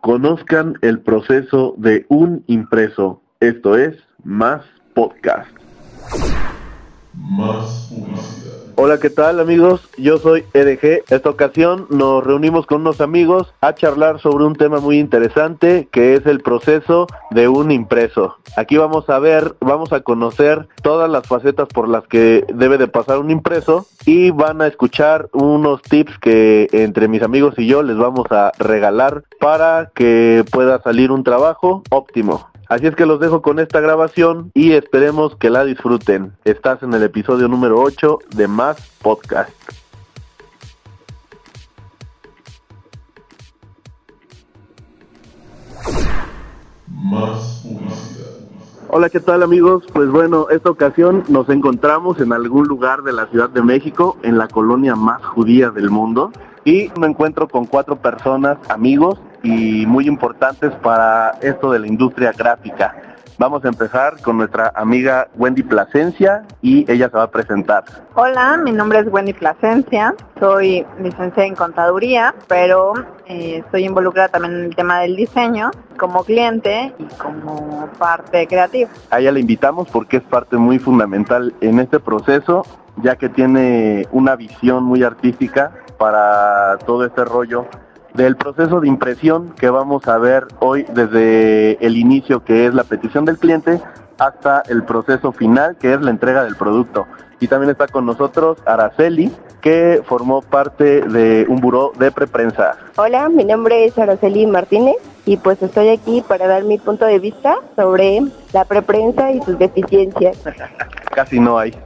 Conozcan el proceso de un impreso. Esto es Más Podcast. Más publicidad. Hola, ¿qué tal, amigos? Yo soy EDG. Esta ocasión nos reunimos con unos amigos a charlar sobre un tema muy interesante que es el proceso de un impreso. Aquí vamos a conocer todas las facetas por las que debe de pasar un impreso y van a escuchar unos tips que entre mis amigos y yo les vamos a regalar para que pueda salir un trabajo óptimo. Así es que los dejo con esta grabación y esperemos que la disfruten. Estás en el episodio número 8 de Más Podcast. Más publicidad. Hola, ¿qué tal, amigos? Pues bueno, esta ocasión nos encontramos en algún lugar de la Ciudad de México, en la colonia más judía del mundo, y me encuentro con 4 personas, amigos, y muy importantes para esto de la industria gráfica. Vamos a empezar con nuestra amiga Wendy Plasencia y ella se va a presentar. Hola, mi nombre es Wendy Plasencia, soy licenciada en contaduría, pero estoy involucrada también en el tema del diseño como cliente y como parte creativa. A ella la invitamos porque es parte muy fundamental en este proceso, ya que tiene una visión muy artística para todo este rollo del proceso de impresión que vamos a ver hoy desde el inicio, que es la petición del cliente, hasta el proceso final, que es la entrega del producto. Y también está con nosotros Araceli, que formó parte de un buró de preprensa. Hola, mi nombre es Araceli Martínez y pues estoy aquí para dar mi punto de vista sobre la preprensa y sus deficiencias. Casi no hay.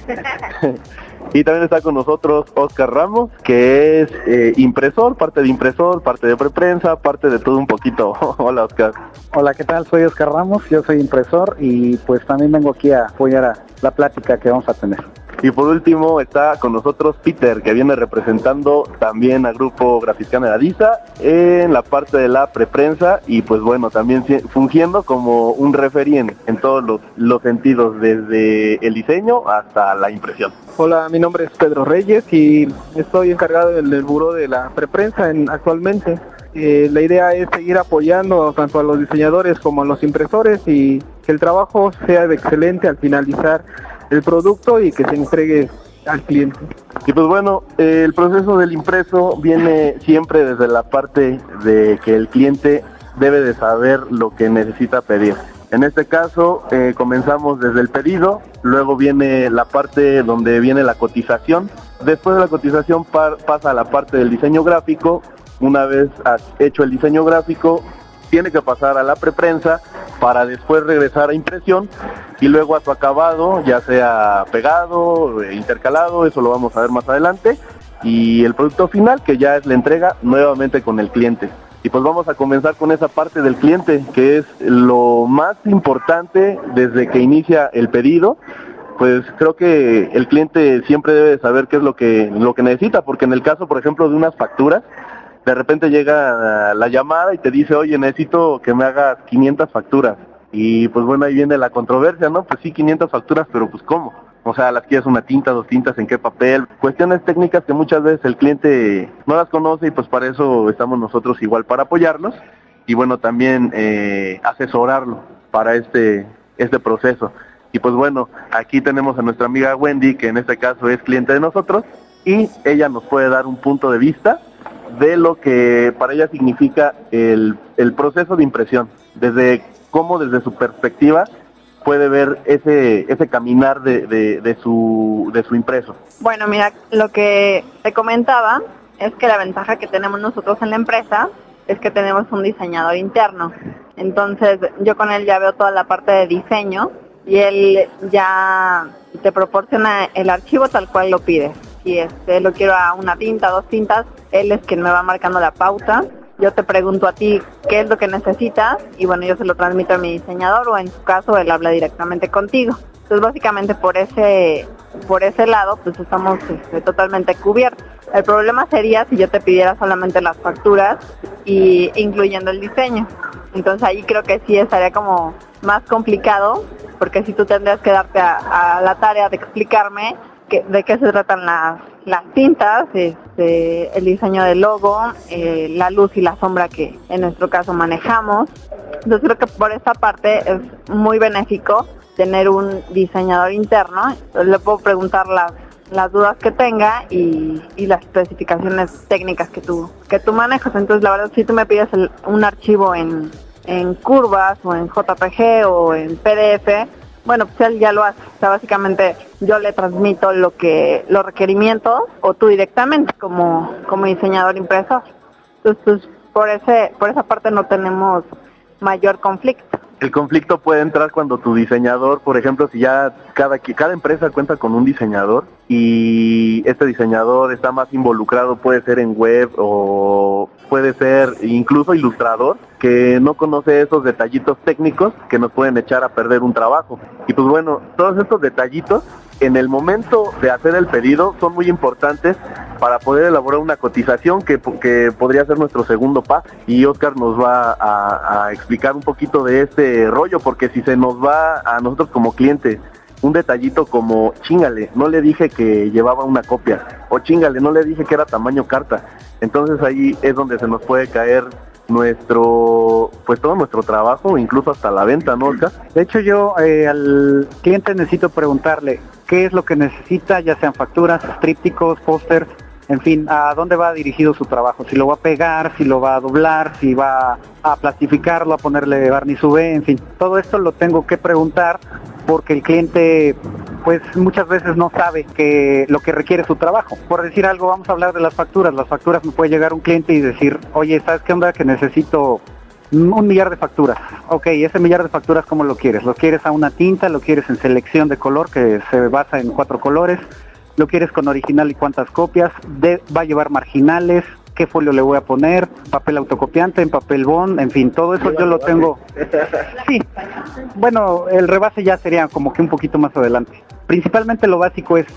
Y también está con nosotros Oscar Ramos, que es impresor, parte de preprensa, parte de todo un poquito. Hola, Oscar. Hola, ¿qué tal? Soy Oscar Ramos, yo soy impresor y pues también vengo aquí a apoyar a la plática que vamos a tener. Y por último está con nosotros Peter, que viene representando también al grupo Graficana de Adisa en la parte de la preprensa y pues bueno, también fungiendo como un referee en todos los sentidos, desde el diseño hasta la impresión. Hola, mi nombre es Pedro Reyes y estoy encargado del buró de la preprensa actualmente. La idea es seguir apoyando tanto a los diseñadores como a los impresores y que el trabajo sea excelente al finalizar el producto y que se entregue al cliente. Y pues bueno, el proceso del impreso viene siempre desde la parte de que el cliente debe de saber lo que necesita pedir. En este caso comenzamos desde el pedido, luego viene la parte donde viene la cotización, después de la cotización pasa a la parte del diseño gráfico. Una vez has hecho el diseño gráfico, tiene que pasar a la preprensa para después regresar a impresión y luego a su acabado, ya sea pegado, intercalado, eso lo vamos a ver más adelante, y el producto final, que ya es la entrega nuevamente con el cliente. Y pues vamos a comenzar con esa parte del cliente, que es lo más importante desde que inicia el pedido. Pues creo que el cliente siempre debe saber qué es lo que necesita, porque en el caso, por ejemplo, de unas facturas, de repente llega la llamada y te dice, oye, necesito que me hagas 500 facturas. Y pues bueno, ahí viene la controversia, ¿no? Pues sí, 500 facturas, pero pues ¿cómo? O sea, ¿las quieres una tinta, 2 tintas, en qué papel? Cuestiones técnicas que muchas veces el cliente no las conoce y pues para eso estamos nosotros igual para apoyarlos y bueno, también asesorarlo para este proceso. Y pues bueno, aquí tenemos a nuestra amiga Wendy, que en este caso es cliente de nosotros y ella nos puede dar un punto de vista de lo que para ella significa el proceso de impresión, desde su perspectiva puede ver ese caminar de su impreso. Bueno, mira, lo que te comentaba es que la ventaja que tenemos nosotros en la empresa es que tenemos un diseñador interno. Entonces, yo con él ya veo toda la parte de diseño y él ya te proporciona el archivo tal cual lo pides. Si lo quiero a una tinta, 2 tintas, él es quien me va marcando la pauta. Yo te pregunto a ti qué es lo que necesitas y bueno, yo se lo transmito a mi diseñador o en su caso él habla directamente contigo. Entonces básicamente por ese lado pues estamos totalmente cubiertos. El problema sería si yo te pidiera solamente las facturas y incluyendo el diseño. Entonces ahí creo que sí estaría como más complicado porque si tú tendrías que darte a la tarea de explicarme de qué se tratan las tintas, el diseño del logo, la luz y la sombra que en nuestro caso manejamos. Entonces creo que por esta parte es muy benéfico tener un diseñador interno. Le puedo preguntar las dudas que tenga y las especificaciones técnicas que tú manejas. Entonces la verdad, si tú me pides un archivo en curvas o en JPG o en PDF, bueno, pues él ya lo hace. O sea, básicamente yo le transmito los requerimientos o tú directamente como diseñador impresor. Entonces, pues, por esa parte no tenemos mayor conflicto. El conflicto puede entrar cuando tu diseñador, por ejemplo, si ya cada empresa cuenta con un diseñador y este diseñador está más involucrado, puede ser en web o puede ser incluso ilustrador, que no conoce esos detallitos técnicos que nos pueden echar a perder un trabajo. Y pues bueno, todos estos detallitos en el momento de hacer el pedido son muy importantes para poder elaborar una cotización que podría ser nuestro segundo paso. Y Oscar nos va a explicar un poquito de este rollo, porque si se nos va a nosotros como clientes un detallito como chingale, no le dije que llevaba una copia, o chingale, no le dije que era tamaño carta, entonces ahí es donde se nos puede caer todo nuestro trabajo, incluso hasta la venta, ¿no, Oscar? De hecho, yo al cliente necesito preguntarle qué es lo que necesita, ya sean facturas, trípticos, pósters, en fin, a dónde va dirigido su trabajo, si lo va a pegar, si lo va a doblar, si va a plastificarlo, a ponerle barniz UV, en fin, todo esto lo tengo que preguntar porque el cliente pues muchas veces no sabe lo que requiere su trabajo. Por decir algo, vamos a hablar de las facturas. Las facturas, me puede llegar un cliente y decir, oye, ¿sabes qué onda? Que necesito 1 millar de facturas. Ok, ese millar de facturas, ¿cómo lo quieres? ¿Lo quieres a una tinta? ¿Lo quieres en selección de color, que se basa en 4 colores? ¿Lo quieres con original y cuántas copias? ¿Va a llevar marginales? ¿Qué folio le voy a poner? ¿Papel autocopiante? ¿En papel bond? En fin, todo eso yo lo tengo. Sí, bueno, el rebase ya sería como que un poquito más adelante. Principalmente lo básico es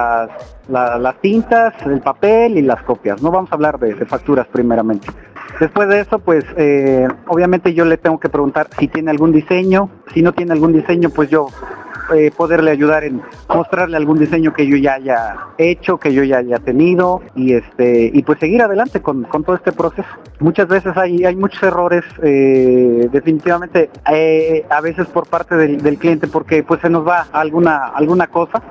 las tintas, el papel y las copias. No vamos a hablar de facturas primeramente. Después de eso, pues obviamente yo le tengo que preguntar si tiene algún diseño. Si no tiene algún diseño, pues yo poderle ayudar en mostrarle algún diseño que yo ya haya hecho, que yo ya haya tenido y pues seguir adelante con todo este proceso. Muchas veces hay muchos errores, definitivamente a veces por parte del cliente, porque pues se nos va alguna cosa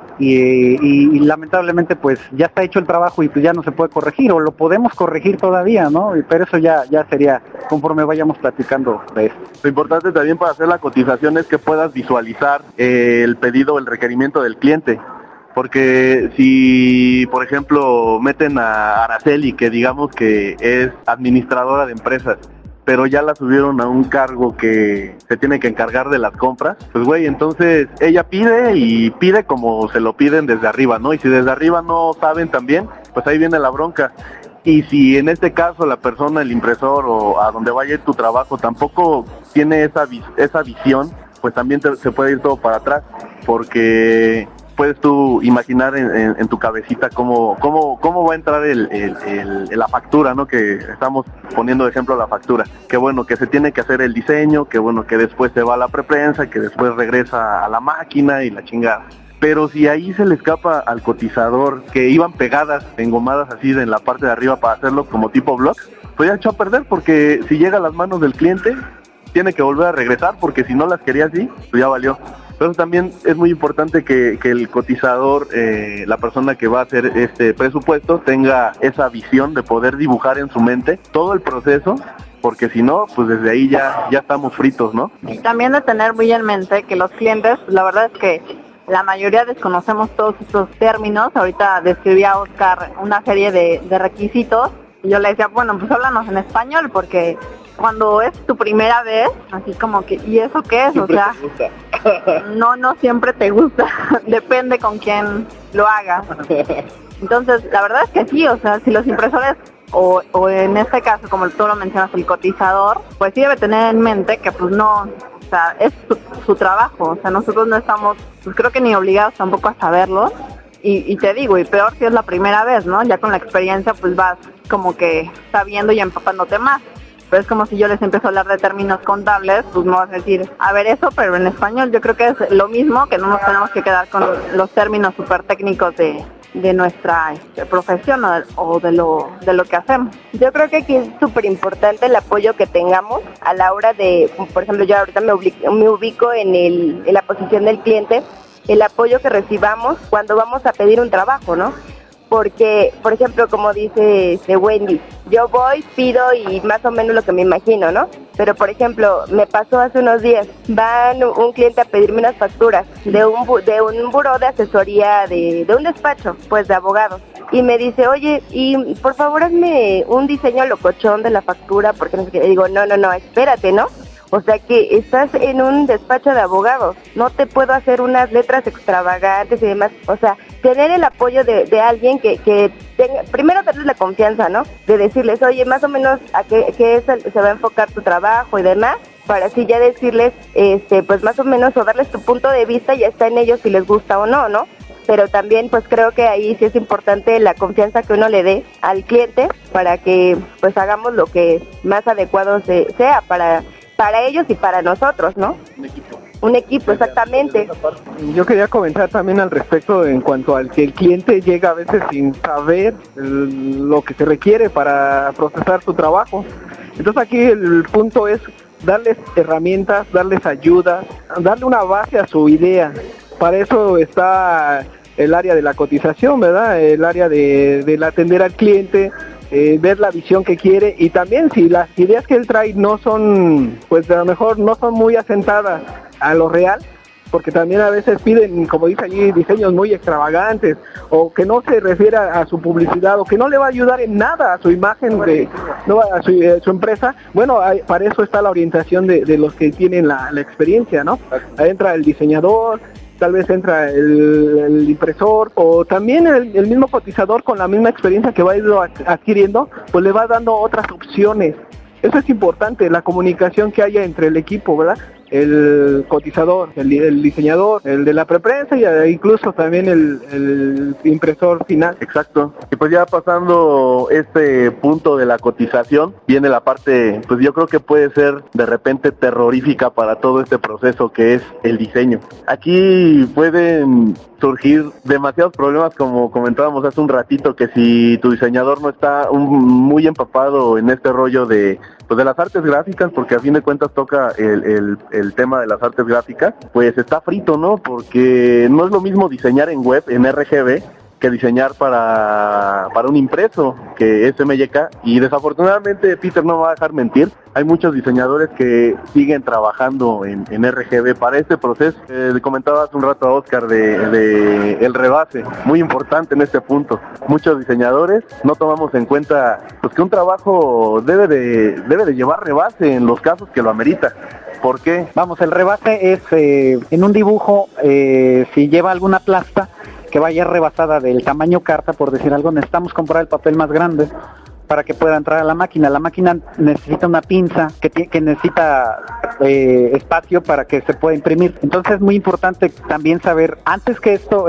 y lamentablemente pues ya está hecho el trabajo y pues ya no se puede corregir, o lo podemos corregir todavía, ¿no? Pero eso ya sería conforme vayamos platicando de esto. Lo importante también para hacer la cotización es que puedas visualizar el pedido, el requerimiento del cliente, porque si por ejemplo meten a Araceli, que digamos que es administradora de empresas, pero ya la subieron a un cargo que se tiene que encargar de las compras, pues güey, entonces ella pide como se lo piden desde arriba, ¿no? Y si desde arriba no saben también, pues ahí viene la bronca. Y si en este caso la persona, el impresor o a donde vaya tu trabajo tampoco tiene esa visión, pues también se puede ir todo para atrás, porque puedes tú imaginar en tu cabecita cómo va a entrar la factura, ¿no? Que estamos poniendo de ejemplo la factura. Que bueno, que se tiene que hacer el diseño, que bueno, que después se va a la preprensa, que después regresa a la máquina y la chingada. Pero si ahí se le escapa al cotizador, que iban pegadas, engomadas así en la parte de arriba para hacerlo como tipo blog, pues ya echó a perder, porque si llega a las manos del cliente, tiene que volver a regresar, porque si no las quería así, pues ya valió. Pero también es muy importante que el cotizador, la persona que va a hacer este presupuesto, tenga esa visión de poder dibujar en su mente todo el proceso, porque si no, pues desde ahí ya estamos fritos, ¿no? Y también de tener muy en mente que los clientes, la verdad es que la mayoría desconocemos todos estos términos. Ahorita describía Oscar una serie de requisitos y yo le decía, bueno, pues háblanos en español, porque cuando es tu primera vez, así como que, ¿y eso qué es? Siempre o sea, no siempre te gusta, depende con quién lo hagas. Entonces, la verdad es que sí, o sea, si los impresores, o en este caso, como tú lo mencionas, el cotizador, pues sí debe tener en mente que pues no, o sea, es su trabajo, o sea, nosotros no estamos, pues creo que ni obligados tampoco a saberlo, y te digo, y peor si es la primera vez, ¿no? Ya con la experiencia pues vas como que sabiendo y empapándote más. pero es como si yo les empiezo a hablar de términos contables, pues me vas a decir, a ver eso, pero en español. Yo creo que es lo mismo, que no nos tenemos que quedar con los términos súper técnicos de nuestra profesión o de lo que hacemos. Yo creo que aquí es súper importante el apoyo que tengamos a la hora de, por ejemplo, yo ahorita me ubico en la posición del cliente, el apoyo que recibamos cuando vamos a pedir un trabajo, ¿no? Porque, por ejemplo, como dice Wendy, yo voy, pido y más o menos lo que me imagino, ¿no? Pero, por ejemplo, me pasó hace unos días, van un cliente a pedirme unas facturas de un buró de asesoría, de un despacho, pues, de abogados. Y me dice, oye, y por favor hazme un diseño locochón de la factura, porque no sé qué. Y digo, no, espérate, ¿no? O sea que estás en un despacho de abogados, no te puedo hacer unas letras extravagantes y demás. O sea, tener el apoyo de alguien que tenga, primero darles la confianza, ¿no? De decirles, oye, más o menos a qué se va a enfocar tu trabajo y demás, para así ya decirles, pues más o menos, o darles tu punto de vista, ya está en ellos si les gusta o no, ¿no? Pero también pues creo que ahí sí es importante la confianza que uno le dé al cliente para que pues hagamos lo que más adecuado sea para ellos y para nosotros, ¿no? Un equipo, exactamente. Yo quería comentar también al respecto en cuanto al que el cliente llega a veces sin saber lo que se requiere para procesar su trabajo. Entonces aquí el punto es darles herramientas, darles ayuda, darle una base a su idea. Para eso está el área de la cotización, ¿verdad? El área del atender al cliente, ver la visión que quiere, y también si las ideas que él trae no son, pues a lo mejor no son muy asentadas a lo real, porque también a veces piden, como dice allí, diseños muy extravagantes, o que no se refiere a su publicidad, o que no le va a ayudar en nada a su imagen, a su empresa. Bueno, para eso está la orientación de los que tienen la experiencia, ¿no? Ahí entra el diseñador, tal vez entra el impresor, o también el mismo cotizador con la misma experiencia que va a ir adquiriendo, pues le va dando otras opciones. Eso es importante, la comunicación que haya entre el equipo, ¿verdad? El cotizador, el diseñador, el de la preprensa y incluso también el impresor final. Exacto. Y pues ya pasando este punto de la cotización, viene la parte, pues yo creo que puede ser de repente terrorífica para todo este proceso que es el diseño. Aquí pueden surgir demasiados problemas, como comentábamos hace un ratito, que si tu diseñador no está muy empapado en este rollo de las artes gráficas, porque a fin de cuentas toca el tema de las artes gráficas, pues está frito, ¿no? Porque no es lo mismo diseñar en web, en RGB, que diseñar para un impreso, que es MYK, y desafortunadamente Peter no me va a dejar mentir, hay muchos diseñadores que siguen trabajando en RGB para este proceso. Le comentaba hace un rato a Oscar de el rebase, muy importante en este punto. Muchos diseñadores no tomamos en cuenta pues que un trabajo debe de llevar rebase en los casos que lo amerita. ¿Por qué? Vamos, el rebase es en un dibujo, si lleva alguna plasta que vaya rebasada del tamaño carta, por decir algo, necesitamos comprar el papel más grande para que pueda entrar a la máquina. La máquina necesita una pinza que necesita espacio para que se pueda imprimir. Entonces es muy importante también saber, antes que esto,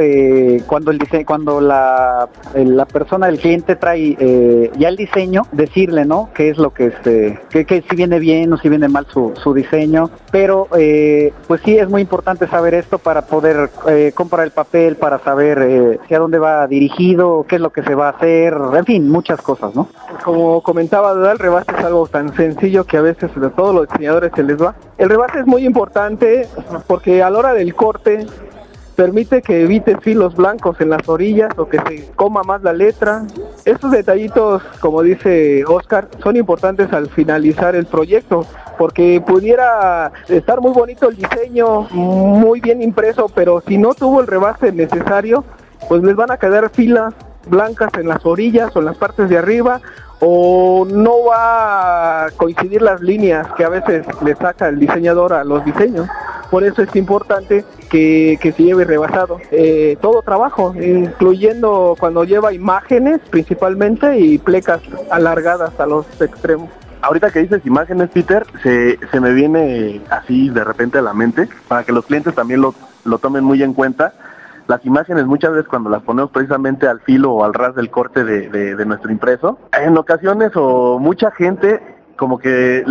cuando la persona, el cliente trae ya el diseño, decirle, ¿no? Qué es lo que que si viene bien o si viene mal su diseño. Pero pues sí es muy importante saber esto para poder comprar el papel, para saber hacia dónde va dirigido, qué es lo que se va a hacer, en fin, muchas cosas, ¿no? Como comentaba, el rebase es algo tan sencillo que a veces a todos los diseñadores se les va. El rebase es muy importante porque a la hora del corte permite que evite filos blancos en las orillas o que se coma más la letra. Estos detallitos, como dice Oscar, son importantes al finalizar el proyecto, porque pudiera estar muy bonito el diseño, muy bien impreso, pero si no tuvo el rebase necesario, pues les van a quedar filas blancas en las orillas o en las partes de arriba, o no va a coincidir las líneas que a veces le saca el diseñador a los diseños. Por eso es importante que se lleve rebasado todo trabajo, incluyendo cuando lleva imágenes principalmente y plecas alargadas a los extremos. Ahorita que dices imágenes, Peter, se me viene así de repente a la mente, para que los clientes también lo tomen muy en cuenta. Las imágenes muchas veces cuando las ponemos precisamente al filo o al ras del corte de nuestro impreso, en ocasiones o mucha gente como que,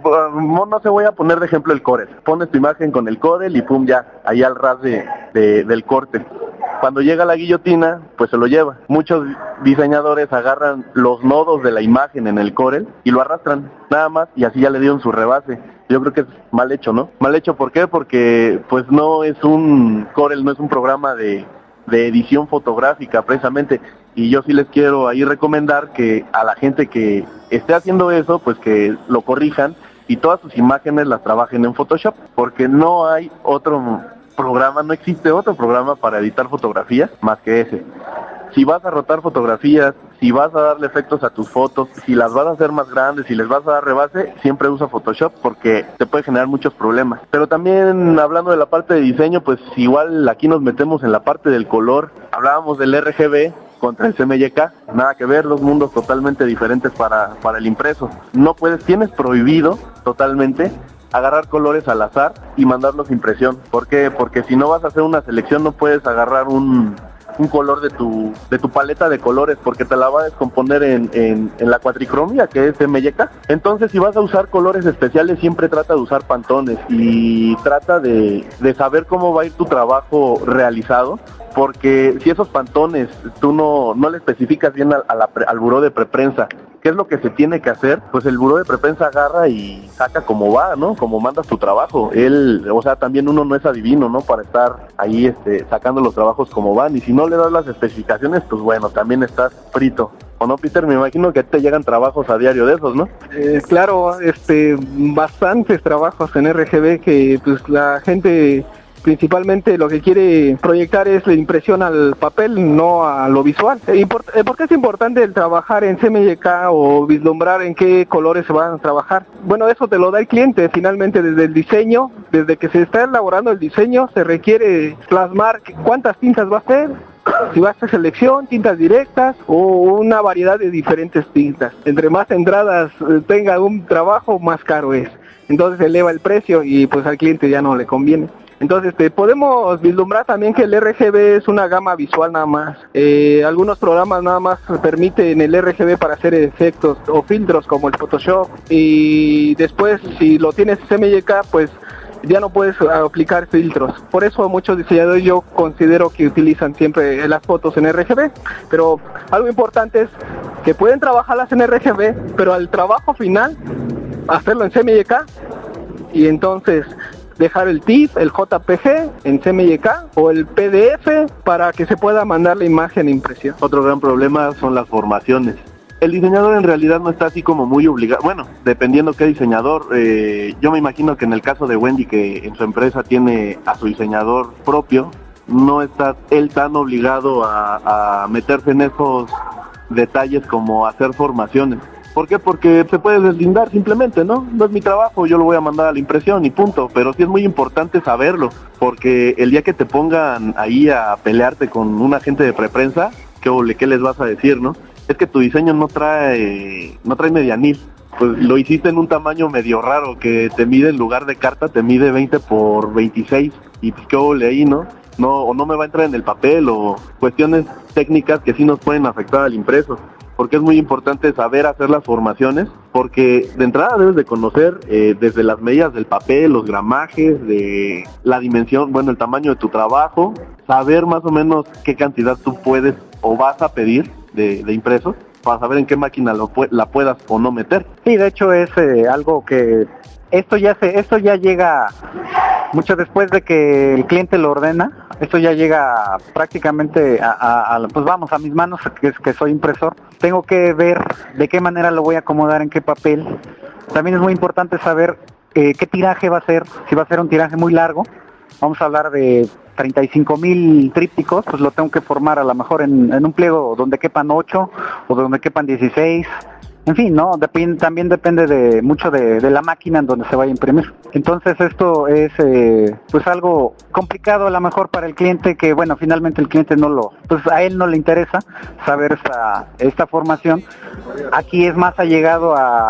no se voy a poner de ejemplo el Corel. Pones tu imagen con el Corel y pum, ya, ahí al ras del corte. Cuando llega la guillotina, pues se lo lleva. Muchos diseñadores agarran los nodos de la imagen en el Corel y lo arrastran, nada más, y así ya le dieron su rebase. Yo creo que es mal hecho, ¿no? Mal hecho, ¿por qué? Porque pues no es un Corel, no es un programa de edición fotográfica precisamente, y yo sí les quiero ahí recomendar que a la gente que esté haciendo eso, pues que lo corrijan y todas sus imágenes las trabajen en Photoshop, porque no hay otro programa, no existe otro programa para editar fotografías más que ese. Si vas a rotar fotografías, si vas a darle efectos a tus fotos, si las vas a hacer más grandes, si les vas a dar rebase, siempre usa Photoshop porque te puede generar muchos problemas. Pero también hablando de la parte de diseño, pues igual aquí nos metemos en la parte del color. Hablábamos del RGB contra el CMYK, nada que ver, dos mundos totalmente diferentes para el impreso. No puedes, tienes prohibido totalmente agarrar colores al azar y mandarlos a impresión. ¿Por qué? Porque si no vas a hacer una selección no puedes agarrar un color de tu paleta de colores, porque te la va a descomponer en la cuatricromía, que es CMYK. Entonces, si vas a usar colores especiales, siempre trata de usar pantones y trata de saber cómo va a ir tu trabajo realizado, porque si esos pantones tú no le especificas bien al buró de preprensa qué es lo que se tiene que hacer, pues el buró de preprensa agarra y saca como va, ¿no? Como mandas tu trabajo. O sea, también uno no es adivino, ¿no? Para estar ahí sacando los trabajos como van, y si no le das las especificaciones, pues bueno, también estás frito. ¿O no, Peter? Me imagino que a ti te llegan trabajos a diario de esos, ¿no? Claro, bastantes trabajos en RGB que pues la gente principalmente lo que quiere proyectar es la impresión al papel, no a lo visual. ¿Por qué es importante el trabajar en CMYK o vislumbrar en qué colores se van a trabajar? Bueno, eso te lo da el cliente. Finalmente, desde el diseño, desde que se está elaborando el diseño, se requiere plasmar cuántas tintas va a ser, si va a hacer selección, tintas directas o una variedad de diferentes tintas. Entre más entradas tenga un trabajo, más caro es. Entonces eleva el precio y pues al cliente ya no le conviene. Entonces podemos vislumbrar también que el RGB es una gama visual nada más. Algunos programas nada más permiten el RGB para hacer efectos o filtros como el Photoshop, y después si lo tienes CMYK pues ya no puedes aplicar filtros. Por eso muchos diseñadores yo considero que utilizan siempre las fotos en RGB, pero algo importante es que pueden trabajarlas en RGB, pero al trabajo final hacerlo en CMYK, y entonces dejar el TIFF, el JPG en CMYK o el PDF para que se pueda mandar la imagen a impresión. Otro gran problema son las formaciones. El diseñador en realidad no está así como muy obligado, bueno, dependiendo qué diseñador. Yo me imagino que en el caso de Wendy, que en su empresa tiene a su diseñador propio, no está él tan obligado a meterse en esos detalles como hacer formaciones. ¿Por qué? Porque se puede deslindar simplemente, ¿no? No es mi trabajo, yo lo voy a mandar a la impresión y punto. Pero sí es muy importante saberlo, porque el día que te pongan ahí a pelearte con un agente de preprensa, ¿qué les vas a decir, no? Es que tu diseño no trae medianil. Pues lo hiciste en un tamaño medio raro, que te mide en lugar de carta, te mide 20 por 26. Y pues qué ole ahí, ¿no? O no me va a entrar en el papel, o cuestiones técnicas que sí nos pueden afectar al impreso. Porque es muy importante saber hacer las formaciones, porque de entrada debes de conocer desde las medidas del papel, los gramajes, de la dimensión, bueno, el tamaño de tu trabajo, saber más o menos qué cantidad tú puedes o vas a pedir de impresos, para saber en qué máquina la puedas o no meter. Sí, de hecho es algo que esto ya llega mucho después de que el cliente lo ordena. Esto ya llega prácticamente pues vamos, a mis manos, que soy impresor. Tengo que ver de qué manera lo voy a acomodar, en qué papel. También es muy importante saber qué tiraje va a ser. Si va a ser un tiraje muy largo, vamos a hablar de 35,000 trípticos, pues lo tengo que formar a lo mejor en un pliego donde quepan 8 o donde quepan 16. En fin, ¿no? También depende mucho de la máquina en donde se vaya a imprimir. Entonces esto es pues algo complicado a lo mejor para el cliente, que bueno, finalmente el cliente pues a él no le interesa saber esta formación. Aquí es más allegado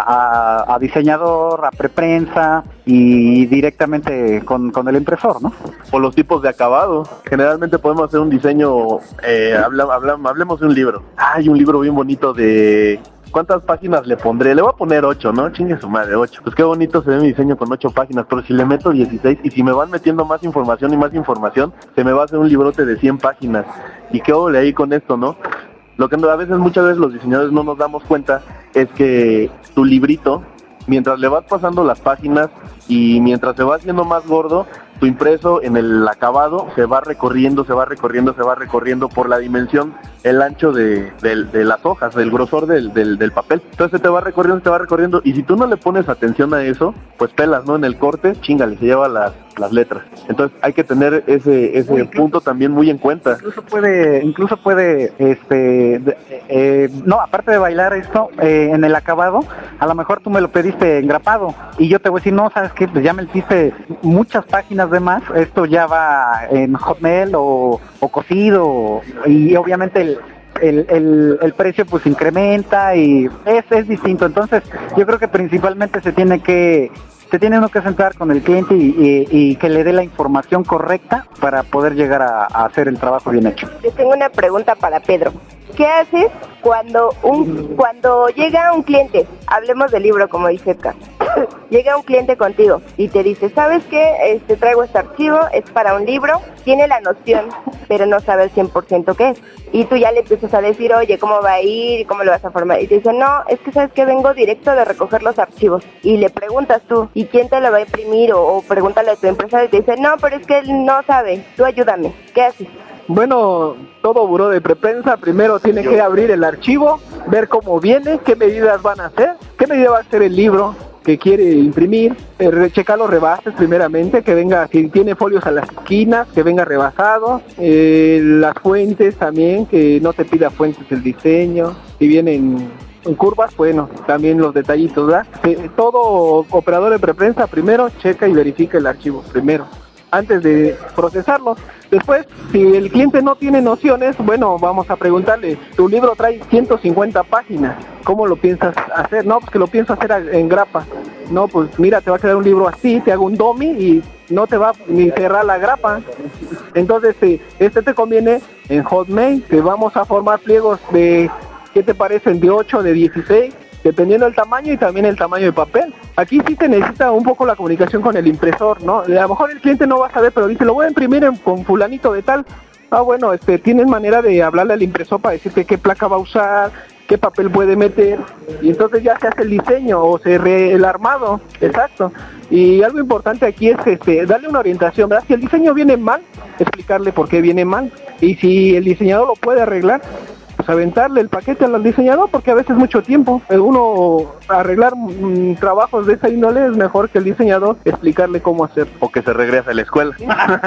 a diseñador, a preprensa y directamente con el impresor, ¿no? O los tipos de acabado. Generalmente podemos hacer un diseño, hablemos de un libro. Hay un libro bien bonito de ¿cuántas páginas le pondré? Le voy a poner 8, ¿no? Chingue su madre, 8. Pues qué bonito se ve mi diseño con 8 páginas, pero si le meto 16 y si me van metiendo más información y más información, se me va a hacer un librote de 100 páginas. ¿Y qué hago ahí con esto, no? Lo que a veces, muchas veces los diseñadores no nos damos cuenta es que tu librito, mientras le vas pasando las páginas y mientras se va haciendo más gordo, tu impreso en el acabado se va recorriendo por la dimensión, el ancho de las hojas, el grosor del papel. Entonces se te va recorriendo, y si tú no le pones atención a eso, pues pelas, ¿no? En el corte, chingale, se lleva las letras. Entonces hay que tener ese punto también muy en cuenta. Incluso puede, no, aparte de bailar esto, en el acabado, a lo mejor tú me lo pediste engrapado, y yo te voy a decir, no, ¿sabes qué? Pues ya me hiciste muchas páginas de más, esto ya va en Hotmail o cosido, y obviamente el precio pues incrementa y es distinto. Entonces yo creo que principalmente se tiene uno que sentar con el cliente y que le dé la información correcta para poder llegar a hacer el trabajo bien hecho. Yo tengo una pregunta para Pedro. ¿Qué haces cuando llega un cliente? Hablemos del libro, como dice Edgar. Llega un cliente contigo y te dice, ¿sabes qué? Traigo este archivo, es para un libro, tiene la noción, pero no sabe el 100% qué es. Y tú ya le empiezas a decir, oye, ¿cómo va a ir? ¿Cómo lo vas a formar? Y te dice, no, es que ¿sabes qué? Vengo directo de recoger los archivos. Y le preguntas tú, ¿y quién te lo va a imprimir? O pregúntale a tu empresa y te dice, no, pero es que él no sabe, tú ayúdame. ¿Qué haces? Bueno, todo buró de preprensa primero tiene que abrir el archivo, ver cómo viene, qué medidas van a hacer, qué medida va a ser el libro que quiere imprimir, checar los rebases primeramente, que venga, si tiene folios a las esquinas, que venga rebasado, las fuentes también, que no te pida fuentes el diseño, si vienen en curvas, bueno, también los detallitos, ¿verdad? Todo operador de preprensa primero checa y verifica el archivo primero, antes de procesarlo. Después, si el cliente no tiene nociones, bueno, vamos a preguntarle, tu libro trae 150 páginas, ¿cómo lo piensas hacer? No, pues que lo pienso hacer en grapa. No, pues mira, te va a quedar un libro así, te hago un dummy y no te va ni cerrar la grapa. Entonces, te conviene en Hotmail, te vamos a formar pliegos de, ¿qué te parecen? De 8, de 16, dependiendo del tamaño y también el tamaño de papel. Aquí sí se necesita un poco la comunicación con el impresor, ¿no? A lo mejor el cliente no va a saber, pero dice, lo voy a imprimir con fulanito de tal. Ah, bueno, tienes manera de hablarle al impresor para decirte qué placa va a usar, qué papel puede meter, y entonces ya se hace el diseño o el armado, exacto. Y algo importante aquí es darle una orientación, ¿verdad? Si el diseño viene mal, explicarle por qué viene mal, y si el diseñador lo puede arreglar, pues aventarle el paquete al diseñador, porque a veces es mucho tiempo. Uno arreglar trabajos de esa índole es mejor que el diseñador explicarle cómo hacer. O que se regrese a la escuela.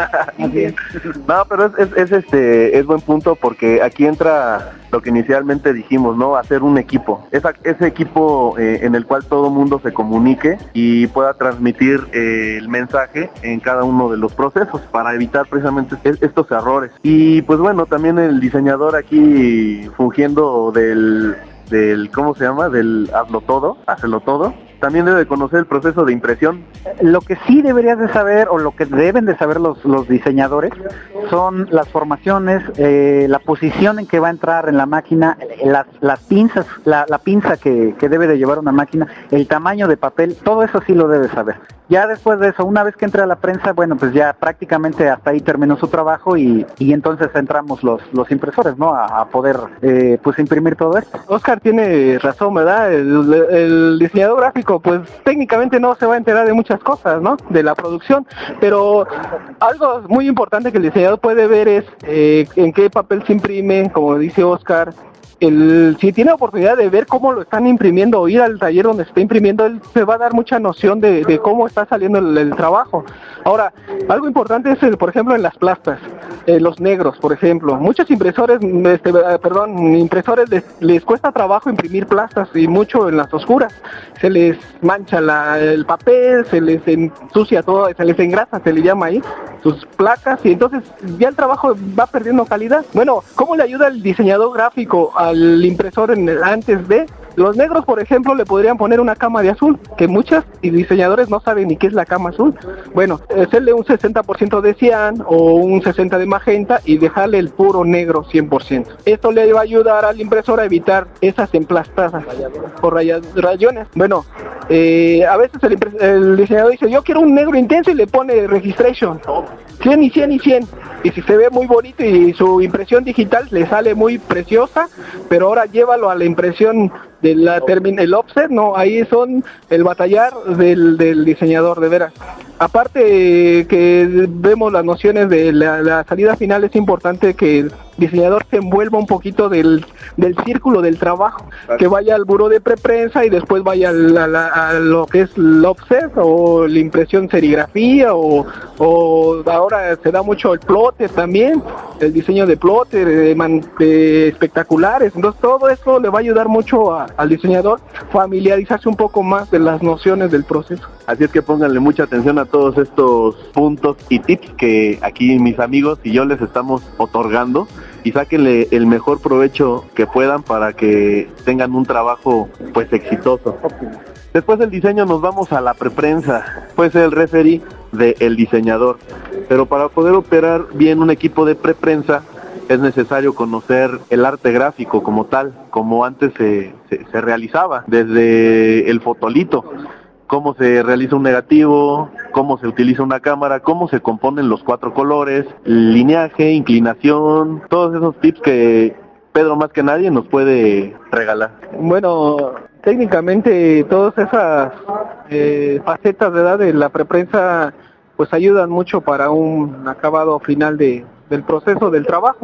No, pero es buen punto, porque aquí entra lo que inicialmente dijimos, ¿no? Hacer un equipo. Ese equipo en el cual todo mundo se comunique y pueda transmitir el mensaje en cada uno de los procesos para evitar precisamente estos errores. Y pues bueno, también el diseñador aquí fungiendo del ¿cómo se llama? Del hazlo todo, hácelo todo. También debe de conocer el proceso de impresión. Lo que sí deberías de saber, o lo que deben de saber los diseñadores, son las formaciones, la posición en que va a entrar en la máquina, las pinzas, la pinza que debe de llevar una máquina, el tamaño de papel, todo eso sí lo debes saber. Ya después de eso, una vez que entre a la prensa, bueno, pues ya prácticamente hasta ahí terminó su trabajo y entonces entramos los impresores, ¿no? A poder pues imprimir todo esto. Oscar tiene razón, ¿verdad? El diseñador gráfico, pues técnicamente no se va a enterar de muchas cosas, ¿no? De la producción, pero algo muy importante que el diseñador puede ver es en qué papel se imprime, como dice Oscar. Si tiene oportunidad de ver cómo lo están imprimiendo o ir al taller donde se está imprimiendo, él se va a dar mucha noción de cómo está saliendo el trabajo. Ahora, algo importante es, por ejemplo, en las plastas, los negros, por ejemplo. Muchos impresores les cuesta trabajo imprimir plastas, y mucho en las oscuras. Se les mancha el papel, se les ensucia todo, se les engrasa, se le llama ahí, sus placas, y entonces ya el trabajo va perdiendo calidad. Bueno, ¿cómo le ayuda el diseñador gráfico al impresor antes de? Los negros, por ejemplo, le podrían poner una cama de azul, que muchos diseñadores no saben ni qué es la cama azul. Bueno, hacerle un 60% de cian o un 60% de magenta y dejarle el puro negro 100%. Esto le va a ayudar al impresor a evitar esas emplastadas o rayones. Bueno, a veces el diseñador dice, yo quiero un negro intenso y le pone registration, 100 y 100 y 100. Y si se ve muy bonito y su impresión digital le sale muy preciosa, pero ahora llévalo a la impresión de el offset, no, ahí son el batallar del diseñador, de veras. Aparte que vemos las nociones de la salida final, es importante que el diseñador se envuelva un poquito del círculo del trabajo, que vaya al buró de preprensa y después vaya a lo que es el offset o la impresión serigrafía o ahora se da mucho el plotter también, el diseño de plotter, de espectaculares. Entonces todo eso le va a ayudar mucho al diseñador familiarizarse un poco más de las nociones del proceso. Así es que pónganle mucha atención a todos estos puntos y tips que aquí mis amigos y yo les estamos otorgando, y sáquenle el mejor provecho que puedan para que tengan un trabajo pues exitoso. Después del diseño nos vamos a la preprensa, puede ser el referee del diseñador, pero para poder operar bien un equipo de preprensa es necesario conocer el arte gráfico como tal, como antes se realizaba, desde el fotolito, cómo se realiza un negativo, cómo se utiliza una cámara, cómo se componen los 4 colores, lineaje, inclinación, todos esos tips que Pedro más que nadie nos puede regalar. Bueno, técnicamente todas esas facetas de edad de la preprensa pues ayudan mucho para un acabado final del proceso del trabajo.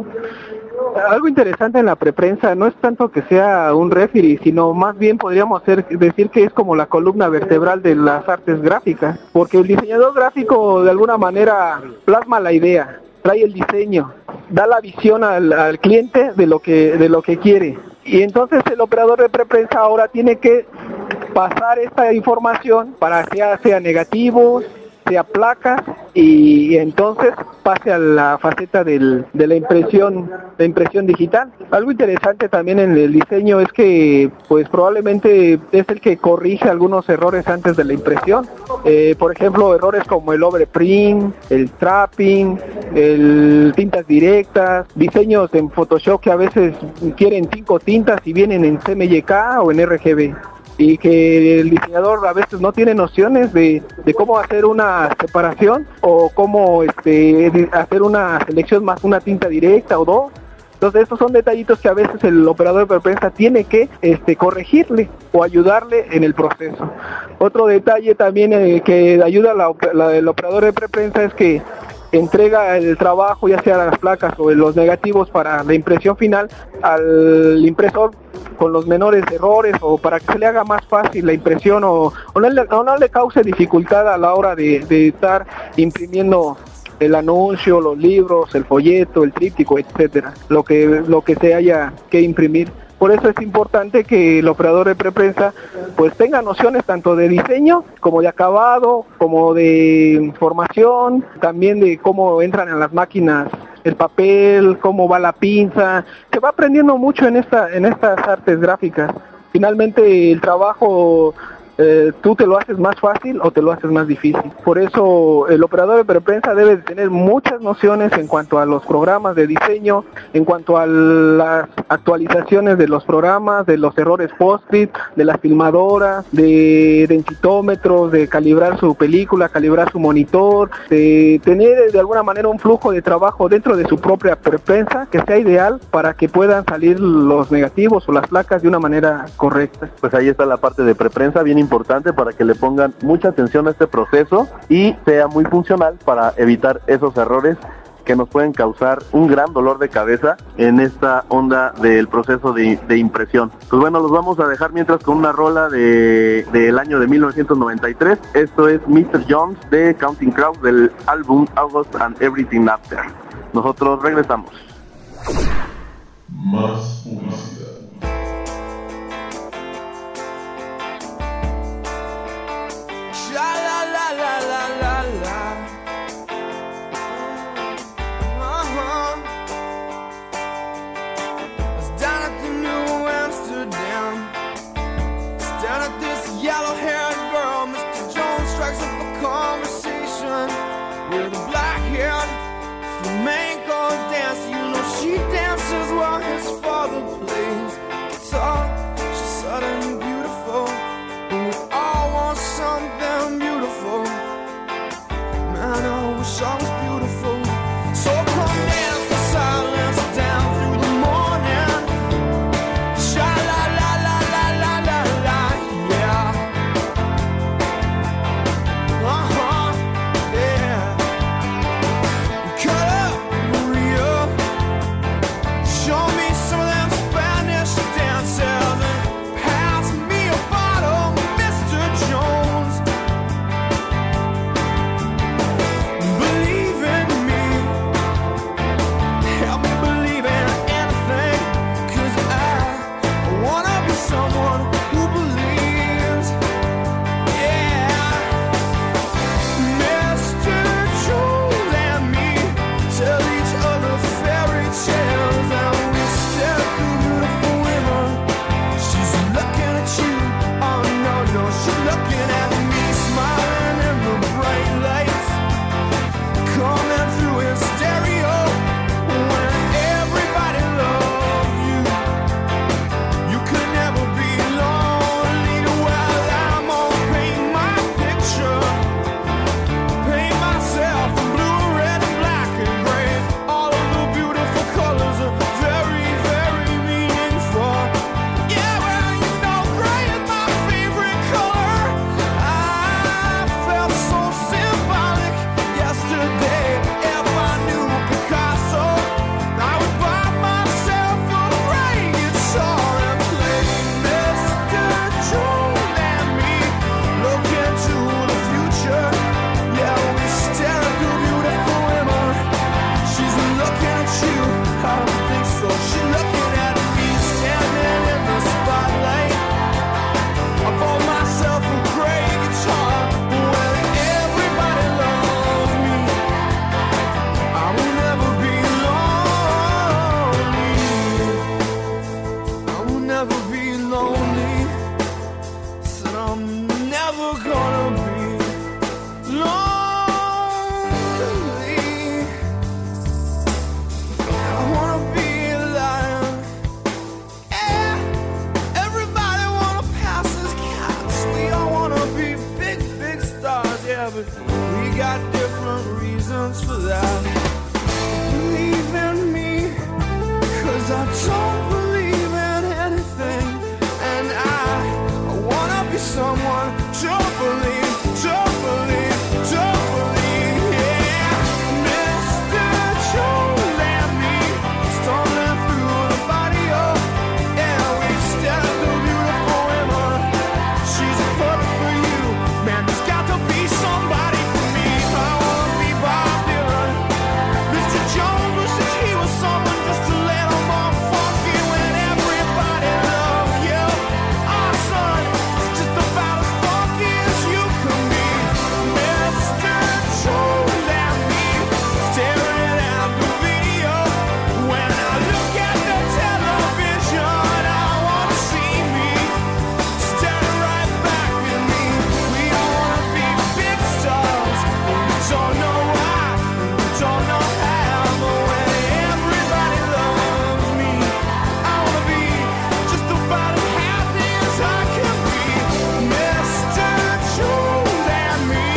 Algo interesante en la preprensa no es tanto que sea un referee, sino más bien podríamos decir que es como la columna vertebral de las artes gráficas, porque el diseñador gráfico de alguna manera plasma la idea, trae el diseño, da la visión al cliente de lo que quiere, y entonces el operador de preprensa ahora tiene que pasar esta información para que sea negativos, sea placas, y entonces pase a la faceta de la impresión digital. Algo interesante también en el diseño es que pues probablemente es el que corrige algunos errores antes de la impresión. Por ejemplo, errores como el overprint, el trapping, el tintas directas, diseños en Photoshop que a veces quieren 5 tintas y vienen en CMYK o en RGB, y que el diseñador a veces no tiene nociones de cómo hacer una separación o cómo hacer una selección más una tinta directa o 2. Entonces estos son detallitos que a veces el operador de preprensa tiene que corregirle o ayudarle en el proceso. Otro detalle también que ayuda el operador de preprensa es que entrega el trabajo, ya sea las placas o los negativos para la impresión final, al impresor con los menores errores, o para que se le haga más fácil la impresión o no le cause dificultad a la hora de estar imprimiendo el anuncio, los libros, el folleto, el tríptico, etcétera, lo que se haya que imprimir. Por eso es importante que el operador de preprensa pues tenga nociones tanto de diseño como de acabado, como de formación, también de cómo entran en las máquinas el papel, cómo va la pinza. Se va aprendiendo mucho en estas artes gráficas. Finalmente el trabajo tú te lo haces más fácil o te lo haces más difícil. Por eso el operador de preprensa debe de tener muchas nociones en cuanto a los programas de diseño, en cuanto a las actualizaciones de los programas, de los errores post-it, de las filmadoras, de densitómetros, de calibrar su película, calibrar su monitor, de tener de alguna manera un flujo de trabajo dentro de su propia preprensa que sea ideal para que puedan salir los negativos o las placas de una manera correcta. Pues ahí está la parte de preprensa, bien importante para que le pongan mucha atención a este proceso y sea muy funcional para evitar esos errores que nos pueden causar un gran dolor de cabeza en esta onda del proceso de impresión. Pues bueno, los vamos a dejar mientras con una rola del año de 1993. Esto es Mr. Jones de Counting Crows del álbum August and Everything After. Nosotros regresamos. Más publicidad. with a black hair, flamenco dance. You know she dances while his father plays guitar. She's suddenly beautiful, and we all want something beautiful. Man, I wish I was beautiful. So come dance the silence down through the morning. Sha la la la la la la la, yeah. Yeah. Cut up, Maria. Show me some of them Spanish dances and pass me a bottle, Mr. Jones. Believe in me, help me believe in anything, 'cause I wanna be someone who believes. Yeah, Mr. Jones and me tell each other fairy tales, and we stare at the beautiful women. She's looking at you, oh no, no, she's looking at me, smiling in the bright lights coming through his stereo. When everybody loves you, you could never be lonely. Well, I'm gonna paint my picture, paint myself in blue, red, and black and gray. All of the beautiful colors are very, very meaningful. Yeah, well, you know gray is my favorite color. I felt so symbolic yesterday. If I knew Picasso, I would buy myself a gray guitar and play Mr. Jones and me. Look into the future. Yeah, we stare at the beautiful women. She's looking at you, I don't think so. She's looking at me, standing in the spotlight. I bought myself a gray guitar. When everybody loves me, I will never be lonely. I will never be lonely. Said I'm never gonna be lonely. I wanna be a lion. Yeah, everybody wanna pass as cats. We all wanna be big, big stars. Yeah, but we got different reasons for that. Believe in me, 'cause I don't believe in anything. And I wanna be someone to believe, to believe, to believe. Yeah, Mr. Jones and me, stumbling through the barrio. Yeah, we stare at the beautiful women. She's perfect for you. Man, there's got to be somebody for me. I wanna be Bob Dylan. Mr. Jones wishes he was someone just a little more funky when everybody loves you. Our son is just about as funky as you can be. Mr. Jones and me, staring at the video. When I look at the television, I wanna see me staring right back at me. We all wanna be big stars, but we don't know why, and we don't know how. But when everybody loves me, I wanna be just about as happy as I can be. Mr. Jones and me,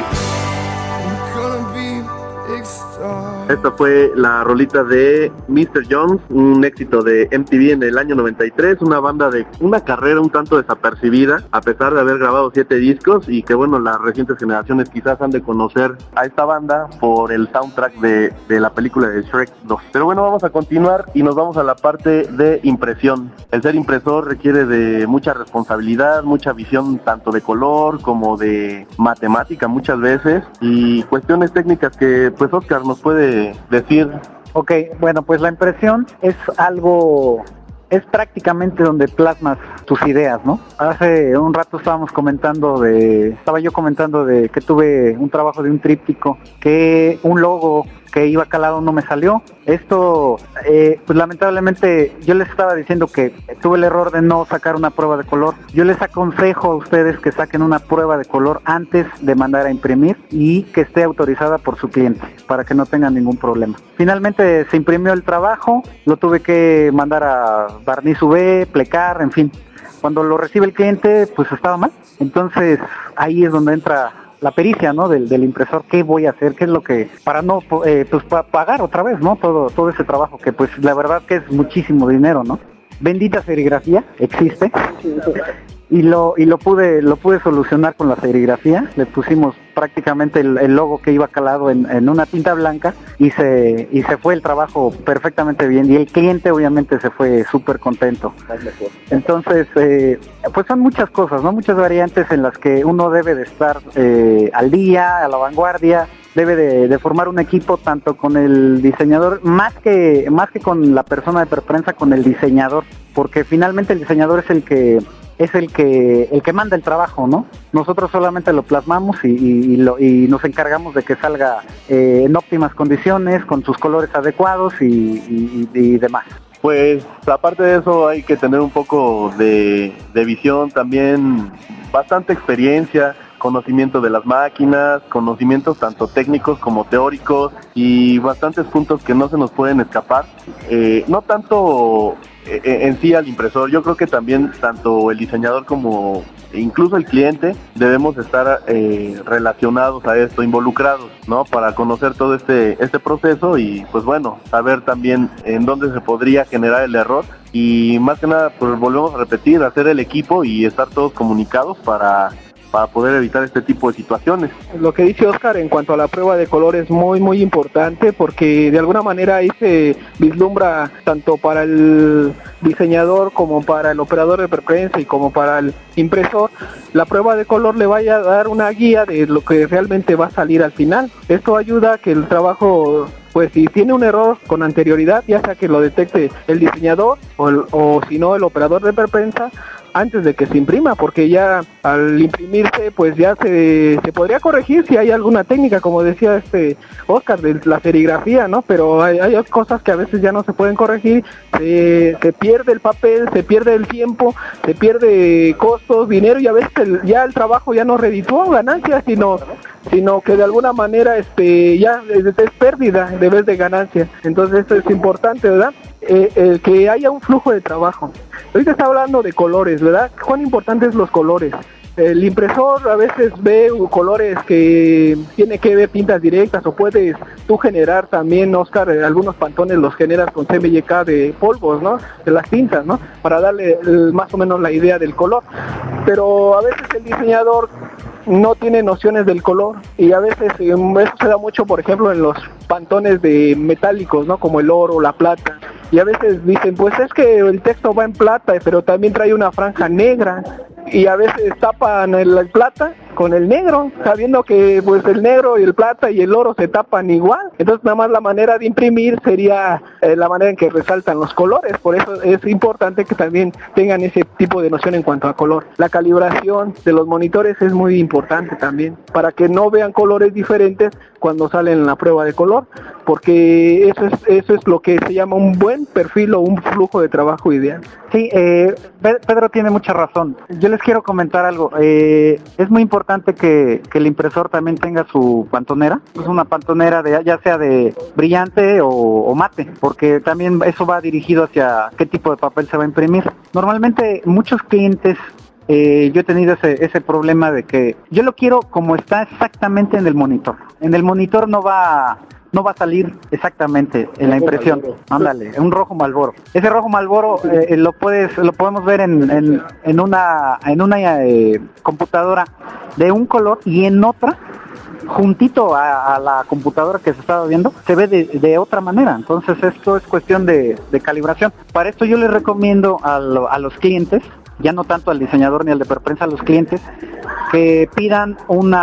we're gonna be big stars. Esta fue la rolita de Mr. Jones, un éxito de MTV en el año 93, una banda de una carrera un tanto desapercibida, a pesar de haber grabado 7 discos, y que bueno, las recientes generaciones quizás han de conocer a esta banda por el soundtrack de la película de Shrek 2. Pero bueno, vamos a continuar y nos vamos a la parte de impresión. El ser impresor requiere de mucha responsabilidad, mucha visión tanto de color como de matemática muchas veces, y cuestiones técnicas que pues Oscar nos puede decir. Ok, bueno, pues la impresión es algo, es prácticamente donde plasmas tus ideas, ¿no? Hace un rato estaba yo comentando de que tuve un trabajo de un tríptico, que un logo que iba calado no me salió. Esto, pues lamentablemente, yo les estaba diciendo que tuve el error de no sacar una prueba de color. Yo les aconsejo a ustedes que saquen una prueba de color antes de mandar a imprimir y que esté autorizada por su cliente para que no tengan ningún problema. Finalmente se imprimió el trabajo, lo tuve que mandar a barniz UV, plecar, en fin. Cuando lo recibe el cliente, pues estaba mal. Entonces ahí es donde entra la pericia, ¿no? del impresor. ¿Qué voy a hacer? ¿Qué es lo que, para no pues pagar otra vez, ¿no? Todo ese trabajo que pues la verdad que es muchísimo dinero, ¿no? Bendita serigrafía existe. Y lo pude solucionar con la serigrafía. Le pusimos prácticamente el logo que iba calado en una tinta blanca y se fue el trabajo perfectamente bien, y el cliente obviamente se fue súper contento. Entonces pues son muchas cosas, ¿no? Muchas variantes en las que uno debe de estar al día, a la vanguardia. Debe de formar un equipo tanto con el diseñador, más que con la persona de preprensa, con el diseñador, porque finalmente el diseñador es el que manda el trabajo, ¿no? Nosotros solamente lo plasmamos y nos encargamos de que salga en óptimas condiciones, con sus colores adecuados y demás. Pues aparte de eso hay que tener un poco de visión también, bastante experiencia, conocimiento de las máquinas, conocimientos tanto técnicos como teóricos y bastantes puntos que no se nos pueden escapar. No tanto en sí al impresor, yo creo que también tanto el diseñador como incluso el cliente debemos estar relacionados a esto, involucrados, ¿no? Para conocer todo este proceso y pues bueno, saber también en dónde se podría generar el error y más que nada, pues volvemos a repetir, hacer el equipo y estar todos comunicados para poder evitar este tipo de situaciones. Lo que dice Oscar en cuanto a la prueba de color es muy importante, porque de alguna manera ahí se vislumbra tanto para el diseñador como para el operador de preprensa y como para el impresor. La prueba de color le vaya a dar una guía de lo que realmente va a salir al final. Esto ayuda a que el trabajo, pues si tiene un error con anterioridad, ya sea que lo detecte el diseñador o si no el operador de preprensa, antes de que se imprima, porque ya al imprimirse pues ya se podría corregir si hay alguna técnica, como decía Oscar, de la serigrafía, ¿no? Pero hay cosas que a veces ya no se pueden corregir, se pierde el papel, se pierde el tiempo, se pierde costos, dinero, y a veces ya el trabajo ya no redituó ganancias, sino que de alguna manera ya es pérdida de vez de ganancia. Entonces esto es importante, ¿verdad? El que haya un flujo de trabajo. Ahorita está hablando de colores, ¿verdad? ¿Cuán importantes los colores? El impresor a veces ve colores que tiene que ver tintas directas, o puedes tú generar también, Oscar, algunos pantones los generas con CMYK de polvos, ¿no? De las tintas, ¿no? Para darle más o menos la idea del color. Pero a veces el diseñador no tiene nociones del color, y a veces eso se da mucho, por ejemplo, en los pantones de metálicos, ¿no? Como el oro, la plata. Y a veces dicen, pues es que el texto va en plata, pero también trae una franja negra. Y a veces tapan el plata con el negro, sabiendo que pues el negro y el plata y el oro se tapan igual. Entonces nada más la manera de imprimir sería la manera en que resaltan los colores. Por eso es importante que también tengan ese tipo de noción en cuanto a color. La calibración de los monitores es muy importante también, para que no vean colores diferentes cuando salen en la prueba de color, porque eso es lo que se llama un buen perfil o un flujo de trabajo ideal. Sí, Pedro tiene mucha razón. Yo les quiero comentar algo. Es muy importante que el impresor también tenga su pantonera. Es una pantonera ya sea de brillante o mate, porque también eso va dirigido hacia qué tipo de papel se va a imprimir. Normalmente muchos clientes, yo he tenido ese problema de que yo lo quiero como está exactamente en el monitor. En el monitor no va a salir exactamente en la impresión. Ándale, un rojo Marlboro. Ese rojo Marlboro lo podemos ver en una computadora de un color, y en otra, juntito a la computadora que se estaba viendo, se ve de otra manera. Entonces esto es cuestión de calibración. Para esto yo les recomiendo a los clientes, ya no tanto al diseñador ni al de preprensa, a los clientes, que pidan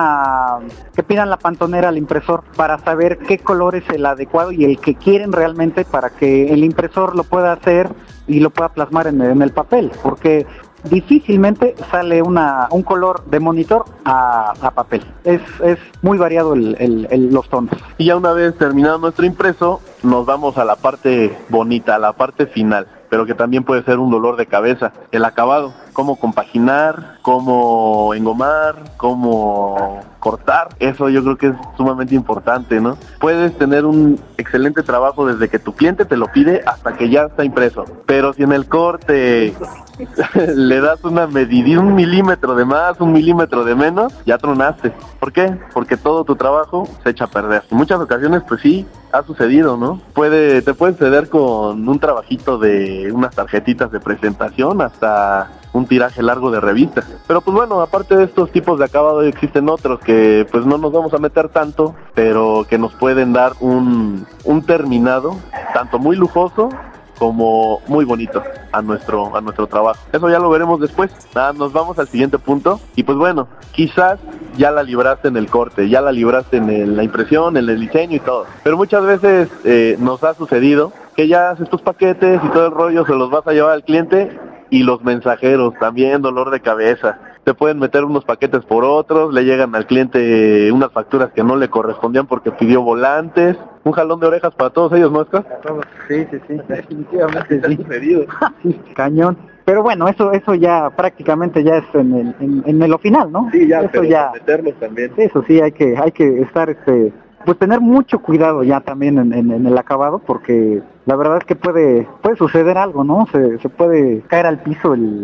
la pantonera al impresor para saber qué color es el adecuado y el que quieren realmente, para que el impresor lo pueda hacer y lo pueda plasmar en el papel, porque difícilmente sale un color de monitor a papel. Es muy variado los tonos. Y ya una vez terminado nuestro impreso, nos vamos a la parte bonita, a la parte final, pero que también puede ser un dolor de cabeza, el acabado, cómo compaginar, cómo engomar, cómo cortar. Eso yo creo que es sumamente importante, ¿no? Puedes tener un excelente trabajo desde que tu cliente te lo pide hasta que ya está impreso, pero si en el corte le das una medida, 1 milímetro de más, 1 milímetro de menos, ya tronaste. ¿Por qué? Porque todo tu trabajo se echa a perder. En muchas ocasiones, pues sí, ha sucedido, ¿no? Te puede suceder con un trabajito de unas tarjetitas de presentación hasta un tiraje largo de revistas. Pero pues bueno, aparte de estos tipos de acabado existen otros que pues no nos vamos a meter tanto, pero que nos pueden dar un terminado tanto muy lujoso como muy bonito a nuestro trabajo. Eso ya lo veremos después. Nos vamos al siguiente punto. Y pues bueno, quizás ya la libraste en el corte, ya la libraste en la impresión, en el diseño y todo. Pero muchas veces nos ha sucedido que ya haces tus paquetes y todo el rollo, se los vas a llevar al cliente, y los mensajeros también, dolor de cabeza. Te pueden meter unos paquetes por otros, le llegan al cliente unas facturas que no le correspondían porque pidió volantes. Un jalón de orejas para todos ellos, ¿no, Oscar? Sí, definitivamente sí. Sí, cañón. Pero bueno, eso ya prácticamente ya es en lo final, ¿no? Sí, ya, eso pero ya meterlos también. Eso sí, hay que estar pues tener mucho cuidado ya también en el acabado, porque la verdad es que puede suceder algo, ¿no? Se puede caer al piso el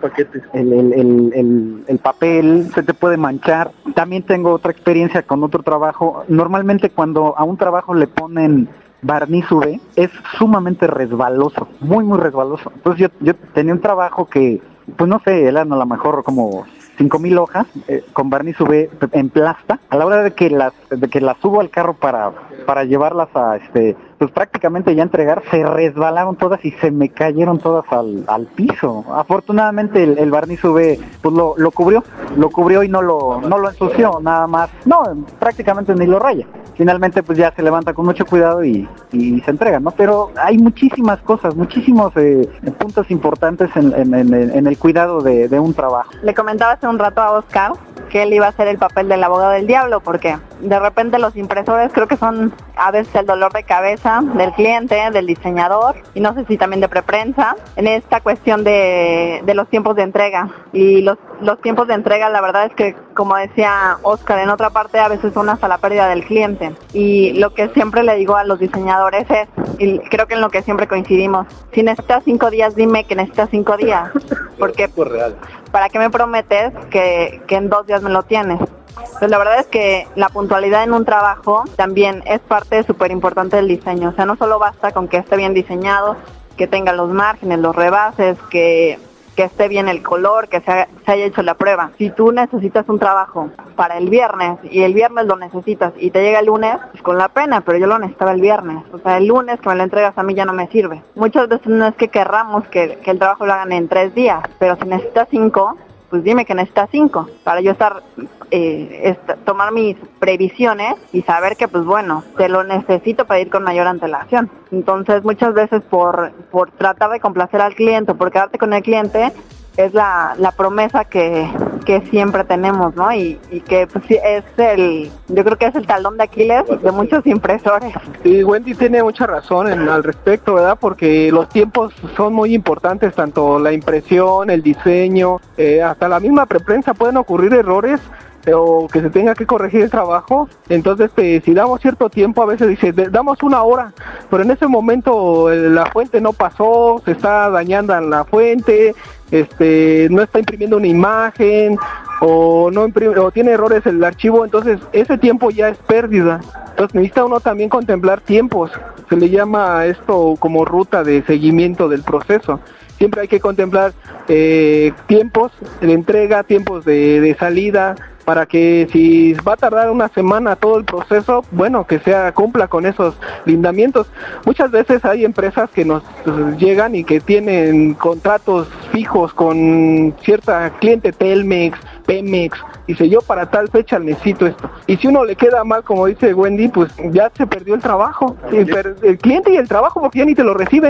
papel, se te puede manchar. También tengo otra experiencia con otro trabajo. Normalmente cuando a un trabajo le ponen barniz UV, es sumamente resbaloso, muy resbaloso. Entonces yo tenía un trabajo que, pues no sé, eran a lo mejor como 5,000 hojas con barniz UV en plasta. A la hora de que las subo al carro para llevarlas a pues prácticamente ya entregar, se resbalaron todas y se me cayeron todas al piso. Afortunadamente el barniz UV pues lo cubrió y no lo ensució, nada más. No, prácticamente ni lo raya. Finalmente pues ya se levanta con mucho cuidado y se entrega, ¿no? Pero hay muchísimas cosas, muchísimos puntos importantes en el cuidado de un trabajo. Le comentaba hace un rato a Oscar que él iba a hacer el papel del abogado del diablo, porque de repente los impresores creo que son a veces el dolor de cabeza del cliente, del diseñador, y no sé si también de preprensa, en esta cuestión de los tiempos de entrega. Y los tiempos de entrega, la verdad es que, como decía Oscar, en otra parte a veces son hasta la pérdida del cliente. Y lo que siempre le digo a los diseñadores es, y creo que en lo que siempre coincidimos, si necesitas 5 días, dime que necesitas 5 días, porque ¿para qué me prometes que en 2 días me lo tienes? Pues la verdad es que la puntualidad en un trabajo también es parte súper importante del diseño. O sea, no solo basta con que esté bien diseñado, que tenga los márgenes, los rebases, que esté bien el color, que se haya hecho la prueba. Si tú necesitas un trabajo para el viernes y el viernes lo necesitas y te llega el lunes, pues con la pena, pero yo lo necesitaba el viernes. O sea, el lunes que me lo entregas a mí ya no me sirve. Muchas veces no es que querramos que el trabajo lo hagan en 3 días, pero si necesitas 5, pues dime que necesitas 5 para yo tomar mis previsiones y saber que, pues bueno, te lo necesito para ir con mayor antelación. Entonces, muchas veces por tratar de complacer al cliente o por quedarte con el cliente, es la promesa que siempre tenemos, ¿no? Y que pues, sí, yo creo que es el talón de Aquiles de muchos impresores. Y Wendy tiene mucha razón al respecto, ¿verdad? Porque los tiempos son muy importantes, tanto la impresión, el diseño, hasta la misma preprensa pueden ocurrir errores o que se tenga que corregir el trabajo. Entonces si damos cierto tiempo, a veces dice damos 1 hora, pero en ese momento la fuente no pasó, se está dañando la fuente, no está imprimiendo una imagen o no imprime, o tiene errores el archivo, entonces ese tiempo ya es pérdida. Entonces necesita uno también contemplar tiempos, se le llama esto como ruta de seguimiento del proceso. Siempre hay que contemplar tiempos de entrega, tiempos de salida, para que si va a tardar 1 semana todo el proceso, bueno, que cumpla con esos lineamientos. Muchas veces hay empresas que nos llegan y que tienen contratos fijos con cierta cliente, Telmex, Pemex, dice yo para tal fecha necesito esto. Y si uno le queda mal, como dice Wendy, pues ya se perdió el trabajo, el cliente y el trabajo, porque ya ni te lo reciben.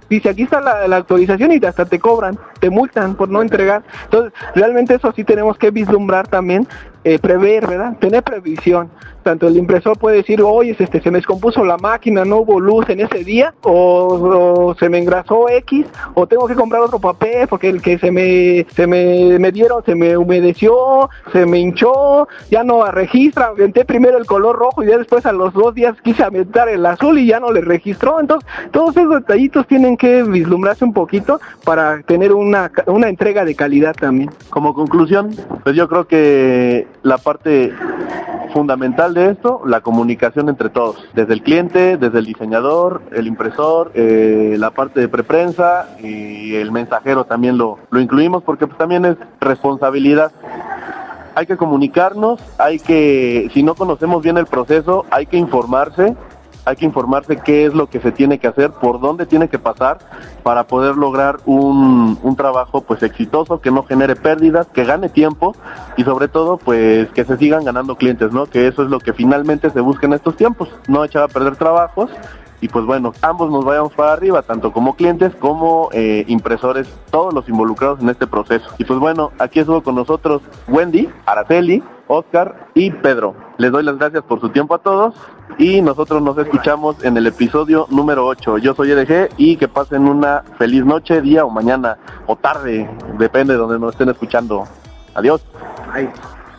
dice aquí está la autorización y hasta te cobran, te multan por no entregar. Entonces, realmente eso sí tenemos que vislumbrar también, prever, ¿verdad? Tener previsión. Tanto el impresor puede decir, oye, se me descompuso la máquina, no hubo luz en ese día, o se me engrasó X, o tengo que comprar otro papel porque el que se me dieron se me humedeció, se me hinchó, ya no registra, aventé primero el color rojo y ya después a los 2 días quise aventar el azul y ya no le registró. Entonces, todos esos detallitos tienen que vislumbrarse un poquito para tener una entrega de calidad también. Como conclusión, pues yo creo que la parte fundamental de esto, la comunicación entre todos, desde el cliente, desde el diseñador, el impresor, la parte de preprensa y el mensajero también lo incluimos porque pues también es responsabilidad. Hay que comunicarnos, si no conocemos bien el proceso, hay que informarse qué es lo que se tiene que hacer, por dónde tiene que pasar para poder lograr un trabajo pues exitoso, que no genere pérdidas, que gane tiempo y sobre todo pues que se sigan ganando clientes, ¿no? Que eso es lo que finalmente se busca en estos tiempos, no echar a perder trabajos y pues bueno, ambos nos vayamos para arriba, tanto como clientes como impresores, todos los involucrados en este proceso. Y pues bueno, aquí estuvo con nosotros Wendy, Araceli, Oscar y Pedro. Les doy las gracias por su tiempo a todos y nosotros nos escuchamos en el episodio número 8. Yo soy EDG y que pasen una feliz noche, día o mañana o tarde, depende de donde nos estén escuchando. Adiós. Ay.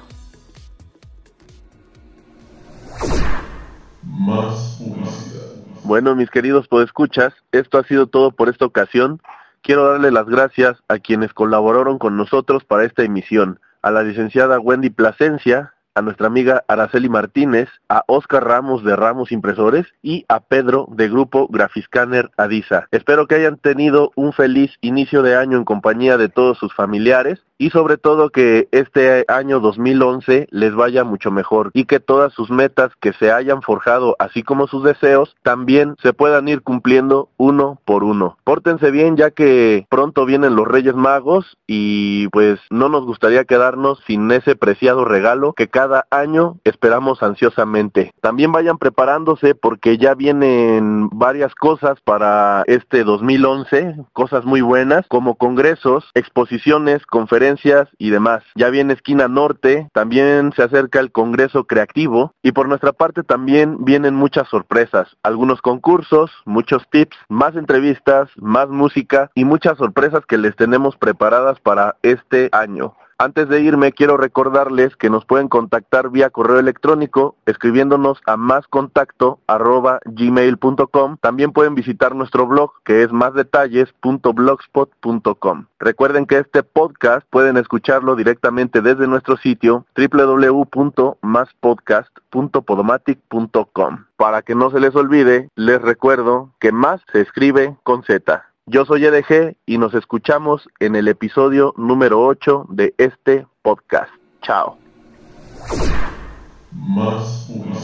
Más publicidad. Bueno, mis queridos podescuchas, esto ha sido todo por esta ocasión. Quiero darle las gracias a quienes colaboraron con nosotros para esta emisión. A la licenciada Wendy Plasencia, a nuestra amiga Araceli Martínez, a Oscar Ramos de Ramos Impresores y a Pedro de Grupo Grafiscanner Adisa. Espero que hayan tenido un feliz inicio de año en compañía de todos sus familiares y sobre todo que este año 2011 les vaya mucho mejor y que todas sus metas que se hayan forjado, así como sus deseos, también se puedan ir cumpliendo uno por uno. Pórtense bien ya que pronto vienen los Reyes Magos y pues no nos gustaría quedarnos sin ese preciado regalo que cada año esperamos ansiosamente. También vayan preparándose porque ya vienen varias cosas para este 2011, cosas muy buenas como congresos, exposiciones, conferencias y demás. Ya viene Esquina Norte, también se acerca el Congreso Creativo y por nuestra parte también vienen muchas sorpresas, algunos concursos, muchos tips, más entrevistas, más música y muchas sorpresas que les tenemos preparadas para este año. Antes de irme, quiero recordarles que nos pueden contactar vía correo electrónico escribiéndonos a mascontacto@gmail.com. También pueden visitar nuestro blog que es masdetalles.blogspot.com. Recuerden que este podcast pueden escucharlo directamente desde nuestro sitio www.maspodcast.podomatic.com. Para que no se les olvide, les recuerdo que más se escribe con Z. Yo soy EDG y nos escuchamos en el episodio número 8 de este podcast. Chao. Más publicidad.